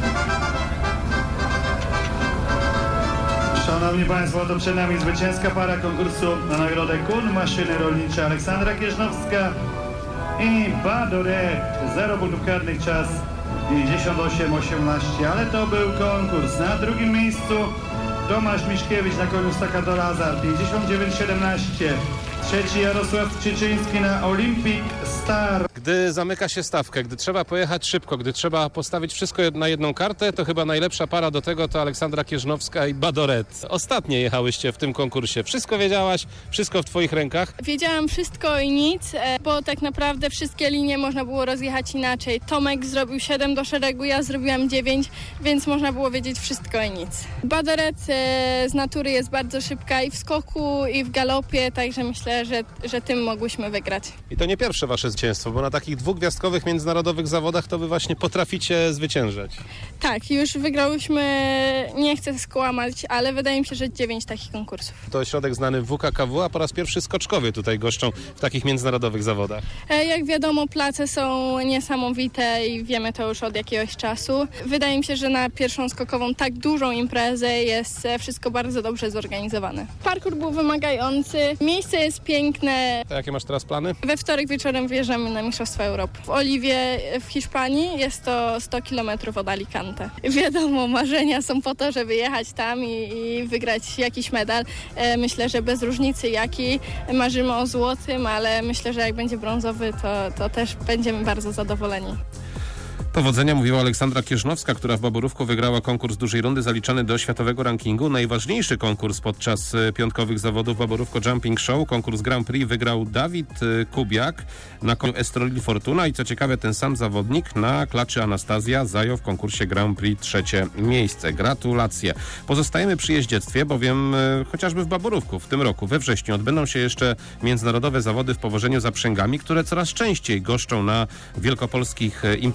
[SPEAKER 19] Szanowni Państwo, to przed nami zwycięska para konkursu na nagrodę Kun Maszyny Rolnicze Aleksandra Kieżnowska i Badoret. Zero punktów karnych, czas pięćdziesiąt osiem osiemnaście, ale to był konkurs. Na drugim miejscu Tomasz Miszkiewicz na koniu Staccato Lazar pięćdziesiąt dziewięć siedemnaście. Trzeci Jarosław Czyczyński na Olympic Star.
[SPEAKER 3] Gdy zamyka się stawkę, gdy trzeba pojechać szybko, gdy trzeba postawić wszystko na jedną kartę, to chyba najlepsza para do tego to Aleksandra Kieżnowska i Badoret. Ostatnie jechałyście w tym konkursie. Wszystko wiedziałaś, wszystko w twoich rękach?
[SPEAKER 20] Wiedziałam wszystko i nic, bo tak naprawdę wszystkie linie można było rozjechać inaczej. Tomek zrobił siedem do szeregu, ja zrobiłam dziewięć, więc można było wiedzieć wszystko i nic. Badoret z natury jest bardzo szybka i w skoku, i w galopie, także myślę, Że, że tym mogłyśmy wygrać.
[SPEAKER 3] I to nie pierwsze wasze zwycięstwo, bo na takich dwugwiazdkowych międzynarodowych zawodach to wy właśnie potraficie zwyciężać.
[SPEAKER 20] Tak, już wygrałyśmy, nie chcę skłamać, ale wydaje mi się, że dziewięć takich konkursów.
[SPEAKER 3] To ośrodek znany W K K W, a po raz pierwszy skoczkowie tutaj goszczą w takich międzynarodowych zawodach.
[SPEAKER 20] Jak wiadomo, place są niesamowite i wiemy to już od jakiegoś czasu. Wydaje mi się, że na pierwszą skokową tak dużą imprezę jest wszystko bardzo dobrze zorganizowane. Parkour był wymagający, miejsce jest piękne.
[SPEAKER 3] A jakie masz teraz plany?
[SPEAKER 20] We wtorek wieczorem wjeżdżamy na Mistrzostwa Europy. W Oliwie w Hiszpanii jest to sto kilometrów od Alicante. Wiadomo, marzenia są po to, żeby jechać tam i, i wygrać jakiś medal. Myślę, że bez różnicy jaki. Marzymy o złotym, ale myślę, że jak będzie brązowy, to, to też będziemy bardzo zadowoleni.
[SPEAKER 3] Powodzenia mówiła Aleksandra Kieżnowska, która w Baborówku wygrała konkurs dużej rundy zaliczany do światowego rankingu. Najważniejszy konkurs podczas piątkowych zawodów Baborówko Jumping Show. Konkurs Grand Prix wygrał Dawid Kubiak na koniu Estrolil Fortuna i co ciekawe ten sam zawodnik na klaczy Anastazja zajął w konkursie Grand Prix trzecie miejsce. Gratulacje. Pozostajemy przy jeździectwie, bowiem e, chociażby w Baborówku w tym roku we wrześniu odbędą się jeszcze międzynarodowe zawody w powożeniu zaprzęgami, które coraz częściej goszczą na wielkopolskich imprezach jeździectwa.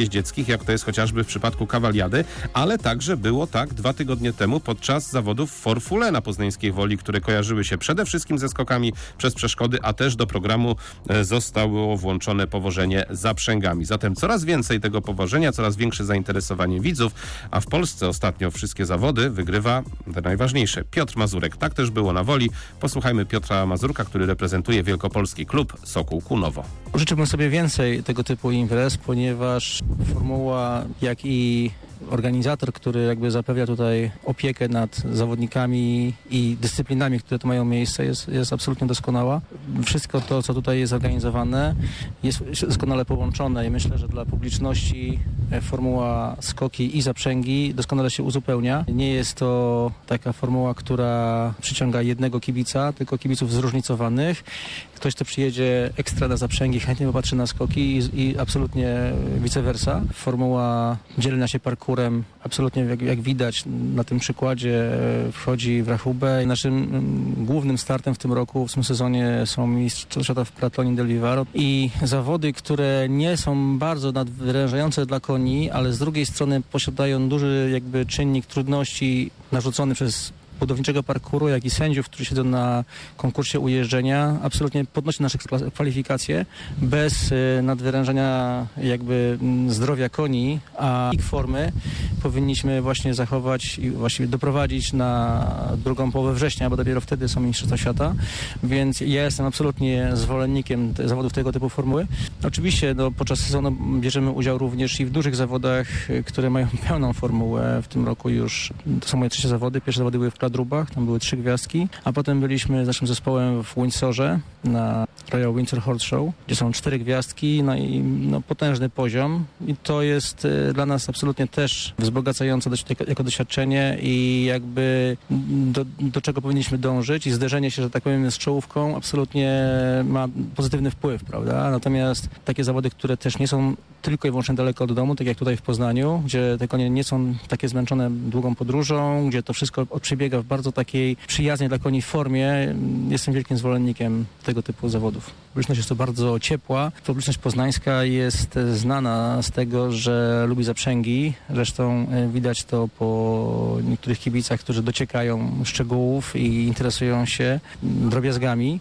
[SPEAKER 3] wojsk dzieckich, jak to jest chociażby w przypadku kawaliady, ale także było tak dwa tygodnie temu podczas zawodów Forfule na Poznańskiej Woli, które kojarzyły się przede wszystkim ze skokami przez przeszkody, a też do programu zostało włączone powożenie zaprzęgami. Zatem coraz więcej tego powożenia, coraz większe zainteresowanie widzów, a w Polsce ostatnio wszystkie zawody wygrywa te najważniejsze Piotr Mazurek. Tak też było na Woli. Posłuchajmy Piotra Mazurka, który reprezentuje wielkopolski klub Sokół Kunowo.
[SPEAKER 21] Życzyłbym sobie więcej tego typu imprez, ponieważ formuła, jak i organizator, który jakby zapewnia tutaj opiekę nad zawodnikami i dyscyplinami, które tu mają miejsce, jest, jest absolutnie doskonała. Wszystko to, co tutaj jest zorganizowane, jest doskonale połączone i myślę, że dla publiczności formuła skoki i zaprzęgi doskonale się uzupełnia. Nie jest to taka formuła, która przyciąga jednego kibica, tylko kibiców zróżnicowanych. Ktoś, kto przyjedzie ekstra na zaprzęgi, chętnie popatrzy na skoki i, i absolutnie vice versa. Formuła dzielenia się parkurem, absolutnie jak, jak widać na tym przykładzie, wchodzi w rachubę. Naszym głównym startem w tym roku, w tym sezonie, są Mistrzostwa Świata w Pelotonie del Vivaro i zawody, które nie są bardzo nadwyrężające dla koni, ale z drugiej strony posiadają duży jakby czynnik trudności narzucony przez budowniczego parkuru, jak i sędziów, którzy siedzą na konkursie ujeżdżenia, absolutnie podnosi nasze kwalifikacje bez nadwyrężania jakby zdrowia koni, a ich formy powinniśmy właśnie zachować i właściwie doprowadzić na drugą połowę września, bo dopiero wtedy są Mistrzostwa Świata, więc ja jestem absolutnie zwolennikiem te, zawodów tego typu formuły. Oczywiście no, podczas sezonu bierzemy udział również i w dużych zawodach, które mają pełną formułę. W tym roku już to są moje trzecie zawody. Pierwsze zawody były w Kladrubach, tam były trzy gwiazdki, a potem byliśmy z naszym zespołem w Windsorze na Royal Windsor Horse Show, gdzie są cztery gwiazdki, no i no, potężny poziom i to jest y, dla nas absolutnie też wzbogacające do, jako doświadczenie i jakby do, do czego powinniśmy dążyć i zderzenie się, że tak powiem, z czołówką absolutnie ma pozytywny wpływ, prawda? Natomiast takie zawody, które też nie są tylko i wyłącznie daleko od domu, tak jak tutaj w Poznaniu, gdzie te konie nie są takie zmęczone długą podróżą, gdzie to wszystko przebiega w bardzo takiej przyjaznej dla koni formie. Jestem wielkim zwolennikiem tego typu zawodów. Publiczność jest to bardzo ciepła. Publiczność poznańska jest znana z tego, że lubi zaprzęgi. Zresztą widać to po niektórych kibicach, którzy dociekają szczegółów i interesują się drobiazgami.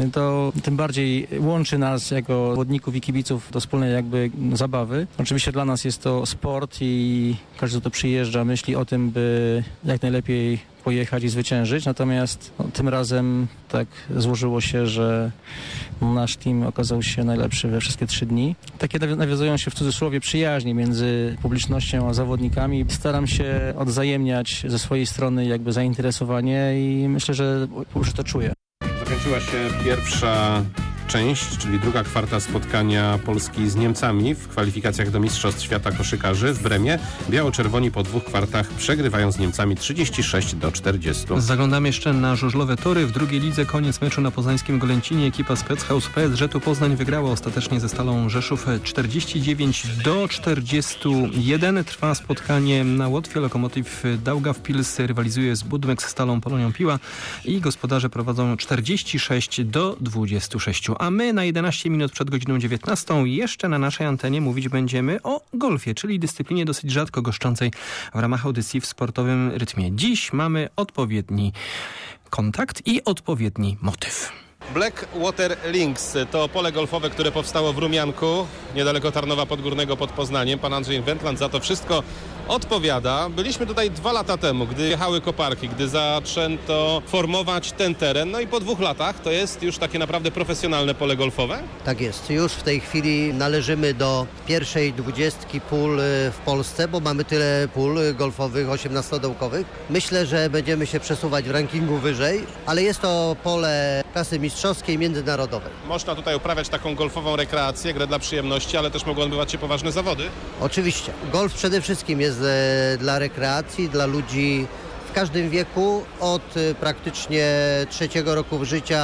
[SPEAKER 21] To tym bardziej łączy nas jako zawodników i kibiców do wspólnej jakby zabawy. Oczywiście dla nas jest to sport i każdy, kto tu przyjeżdża, myśli o tym, by jak najlepiej pojechać i zwyciężyć. Natomiast no, tym razem tak złożyło się, że nasz team okazał się najlepszy we wszystkie trzy dni. Takie nawiązują się w cudzysłowie przyjaźnie między publicznością a zawodnikami. Staram się odwzajemniać ze swojej strony jakby zainteresowanie i myślę, że już to czuję.
[SPEAKER 3] Zakończyła się pierwsza część, czyli druga kwarta spotkania Polski z Niemcami w kwalifikacjach do Mistrzostw Świata Koszykarzy w Bremie. Biało-czerwoni po dwóch kwartach przegrywają z Niemcami trzydzieści sześć do czterdziestu.
[SPEAKER 2] Zaglądamy jeszcze na żużlowe tory. W drugiej lidze koniec meczu na poznańskim Golęcinie. Ekipa Specchaus P S Ż-tu Poznań wygrała ostatecznie ze Stalą Rzeszów czterdzieści dziewięć do czterdziestu jeden. Trwa spotkanie na Łotwie. Lokomotyw Daugavpils rywalizuje z Budmex Stalą Polonią Piła i gospodarze prowadzą czterdzieści sześć do dwudziestu sześciu. A my na jedenaście minut przed godziną dziewiętnastą jeszcze na naszej antenie mówić będziemy o golfie, czyli dyscyplinie dosyć rzadko goszczącej w ramach audycji w sportowym rytmie. Dziś mamy odpowiedni kontakt i odpowiedni motyw.
[SPEAKER 3] Blackwater Links to pole golfowe, które powstało w Rumianku, niedaleko Tarnowa Podgórnego pod Poznaniem. Pan Andrzej Wendland za to wszystko odpowiada. Byliśmy tutaj dwa lata temu, gdy jechały koparki, gdy zaczęto formować ten teren. No i po dwóch latach to jest już takie naprawdę profesjonalne pole golfowe?
[SPEAKER 22] Tak jest. Już w tej chwili należymy do pierwszej dwudziestki pól w Polsce, bo mamy tyle pól golfowych, osiemnastodołkowych. Myślę, że będziemy się przesuwać w rankingu wyżej, ale jest to pole klasy mistrzowskiej, międzynarodowej.
[SPEAKER 3] Można tutaj uprawiać taką golfową rekreację, grę dla przyjemności, ale też mogą odbywać się poważne zawody?
[SPEAKER 22] Oczywiście. Golf przede wszystkim jest e, dla rekreacji, dla ludzi w każdym wieku, od e, praktycznie trzeciego roku życia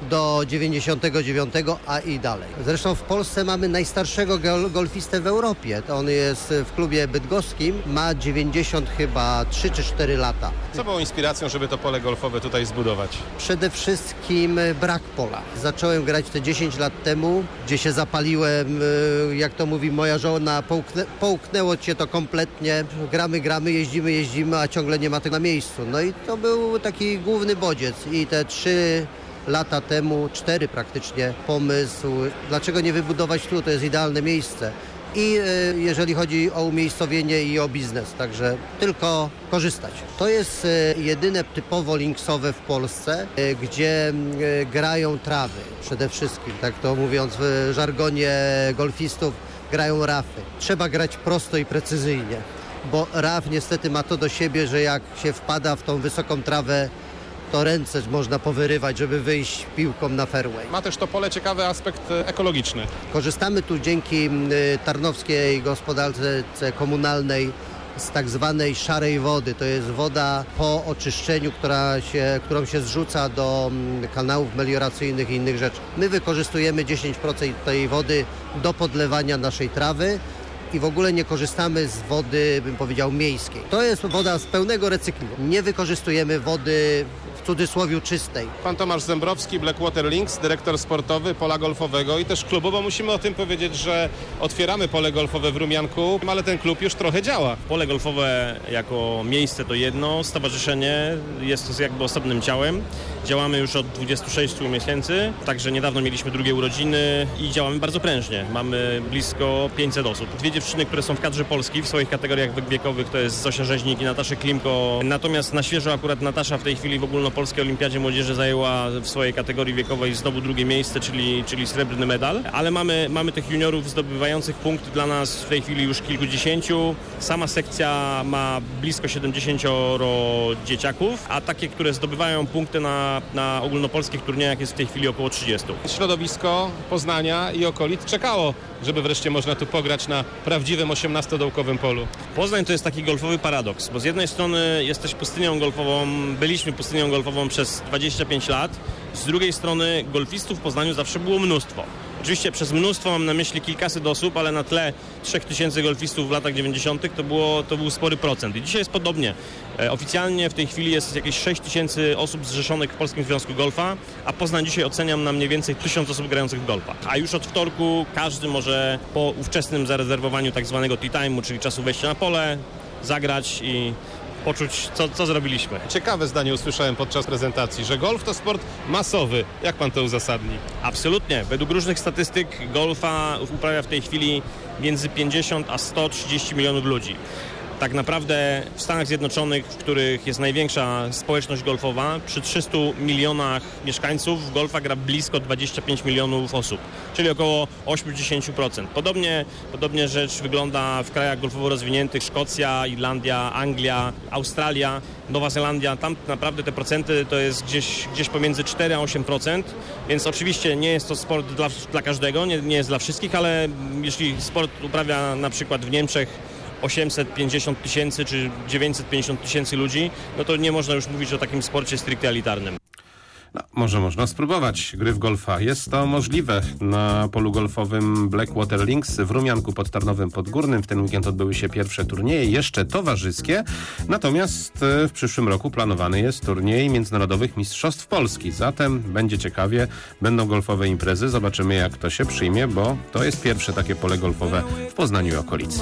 [SPEAKER 22] do dziewięćdziesiątego dziewiątego, a i dalej. Zresztą w Polsce mamy najstarszego gol- golfistę w Europie. To on jest w klubie bydgoskim, ma dziewięćdziesiąt chyba trzy czy cztery lata.
[SPEAKER 3] Co było inspiracją, żeby to pole golfowe tutaj zbudować?
[SPEAKER 22] Przede wszystkim brak pola. Zacząłem grać te dziesięć lat temu, gdzie się zapaliłem, jak to mówi moja żona, połknę, połknęło cię to kompletnie. Gramy, gramy, jeździmy, jeździmy, a ciągle nie ma tego na miejscu. No i to był taki główny bodziec i te trzy lata temu, cztery praktycznie, pomysł, dlaczego nie wybudować tu, to jest idealne miejsce. I y, jeżeli chodzi o umiejscowienie i o biznes, także tylko korzystać. To jest y, jedyne typowo linksowe w Polsce, y, gdzie y, grają trawy przede wszystkim, tak to mówiąc w żargonie golfistów, grają rafy. Trzeba grać prosto i precyzyjnie, bo raf niestety ma to do siebie, że jak się wpada w tą wysoką trawę, to ręce można powyrywać, żeby wyjść piłką na fairway.
[SPEAKER 3] Ma też to pole ciekawy aspekt ekologiczny.
[SPEAKER 22] Korzystamy tu dzięki Tarnowskiej Gospodarce Komunalnej z tak zwanej szarej wody. To jest woda po oczyszczeniu, która się, którą się zrzuca do kanałów melioracyjnych i innych rzeczy. My wykorzystujemy dziesięć procent tej wody do podlewania naszej trawy i w ogóle nie korzystamy z wody, bym powiedział, miejskiej. To jest woda z pełnego recyklu. Nie wykorzystujemy wody w cudzysłowie czystej.
[SPEAKER 3] Pan Tomasz Zembrowski, Blackwater Links, dyrektor sportowy pola golfowego i też klubu, bo musimy o tym powiedzieć, że otwieramy pole golfowe w Rumianku, ale ten klub już trochę działa.
[SPEAKER 1] Pole golfowe jako miejsce to jedno, stowarzyszenie jest to jakby osobnym ciałem. Działamy już od dwudziestu sześciu miesięcy, także niedawno mieliśmy drugie urodziny i działamy bardzo prężnie. Mamy blisko pięćset osób. Dwie dziewczyny, które są w kadrze Polski w swoich kategoriach wiekowych, to jest Zosia Rzeźnik i Natasza Klimko. Natomiast na świeżo akurat Natasza w tej chwili w ogólnopolskiej olimpiadzie młodzieży zajęła w swojej kategorii wiekowej znowu drugie miejsce, czyli, czyli srebrny medal. Ale mamy, mamy tych juniorów zdobywających punkt dla nas w tej chwili już kilkudziesięciu. Sama sekcja ma blisko siedemdziesięcioro dzieciaków, a takie, które zdobywają punkty na, na ogólnopolskich turniejach jest w tej chwili około trzydziestu.
[SPEAKER 3] Środowisko Poznania i okolic czekało, żeby wreszcie można tu pograć na prawdziwym osiemnastodołkowym polu.
[SPEAKER 1] Poznań to jest taki golfowy paradoks, bo z jednej strony jesteś pustynią golfową, byliśmy pustynią golfową przez dwadzieścia pięć lat, z drugiej strony golfistów w Poznaniu zawsze było mnóstwo. Oczywiście przez mnóstwo mam na myśli kilkaset osób, ale na tle trzech tysięcy golfistów w latach dziewięćdziesiątych to, było, to był spory procent. I dzisiaj jest podobnie. E, oficjalnie w tej chwili jest jakieś sześć tysięcy osób zrzeszonych w Polskim Związku Golfa, a Poznań dzisiaj oceniam na mniej więcej tysiąc osób grających w golfa. A już od wtorku każdy może po ówczesnym zarezerwowaniu tak zwanego tee time'u, czyli czasu wejścia na pole, zagrać i poczuć, co, co zrobiliśmy.
[SPEAKER 3] Ciekawe zdanie usłyszałem podczas prezentacji, że golf to sport masowy. Jak pan to uzasadni?
[SPEAKER 1] Absolutnie. Według różnych statystyk golfa uprawia w tej chwili między pięćdziesiąt a sto trzydzieści milionów ludzi. Tak naprawdę w Stanach Zjednoczonych, w których jest największa społeczność golfowa, przy trzystu milionach mieszkańców w golfa gra blisko dwadzieścia pięć milionów osób, czyli około osiemdziesiąt procent. Podobnie, podobnie rzecz wygląda w krajach golfowo rozwiniętych: Szkocja, Irlandia, Anglia, Australia, Nowa Zelandia. Tam naprawdę te procenty to jest gdzieś, gdzieś pomiędzy cztery a osiem procent, więc oczywiście nie jest to sport dla, dla każdego, nie, nie jest dla wszystkich, ale jeśli sport uprawia na przykład w Niemczech osiemset pięćdziesiąt tysięcy czy dziewięćset pięćdziesiąt tysięcy ludzi, no to nie można już mówić o takim sporcie stricte elitarnym.
[SPEAKER 3] No, może można spróbować gry w golfa. Jest to możliwe na polu golfowym Blackwater Links w Rumianku pod Tarnowem Podgórnym. W ten weekend odbyły się pierwsze turnieje, jeszcze towarzyskie. Natomiast w przyszłym roku planowany jest turniej międzynarodowych mistrzostw Polski. Zatem będzie ciekawie, będą golfowe imprezy. Zobaczymy, jak to się przyjmie, bo to jest pierwsze takie pole golfowe w Poznaniu i okolicy.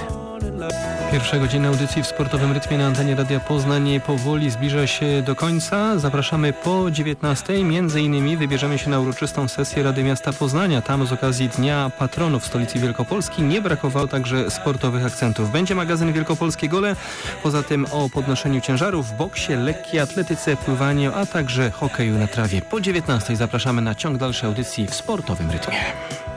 [SPEAKER 2] Pierwsza godzina audycji w sportowym rytmie na antenie Radia Poznań powoli zbliża się do końca. Zapraszamy po dziewiętnastej. Między innymi wybierzemy się na uroczystą sesję Rady Miasta Poznania. Tam z okazji Dnia Patronów stolicy Wielkopolski nie brakowało także sportowych akcentów. Będzie magazyn Wielkopolskie Gole. Poza tym o podnoszeniu ciężarów, boksie, lekkiej atletyce, pływaniu, a także hokeju na trawie. Po dziewiętnastej zapraszamy na ciąg dalszej audycji w sportowym rytmie.